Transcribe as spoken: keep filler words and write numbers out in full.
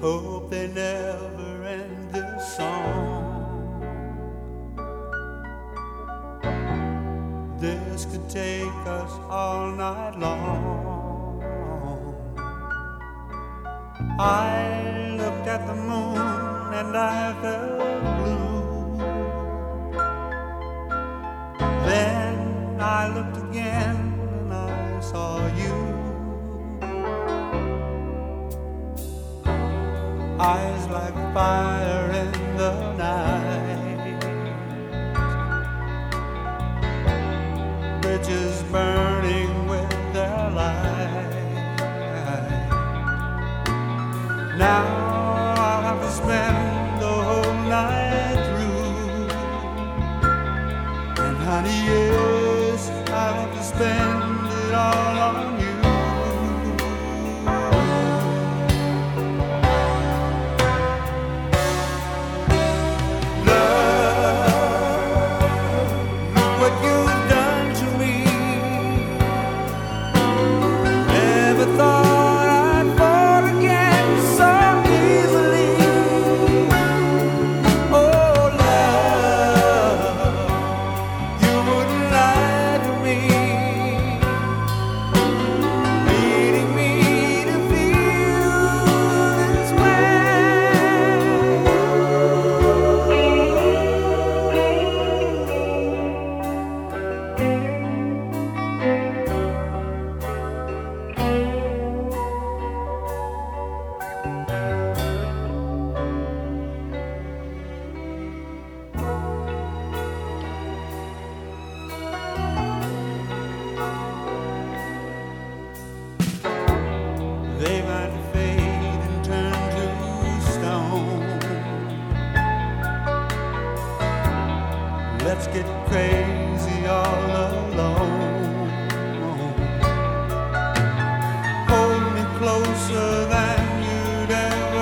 Hope they never end this song. This could take us all night long. I looked at the moon and I felt blue. Then I looked again and I saw you. Eyes like fire in the night, bridges burning with their light. Now I'll have to spend the whole night through, and honey, yes, I'll have to spend it all on you. They might fade and turn to stone. Let's get crazy all alone. Hold me closer than you'd ever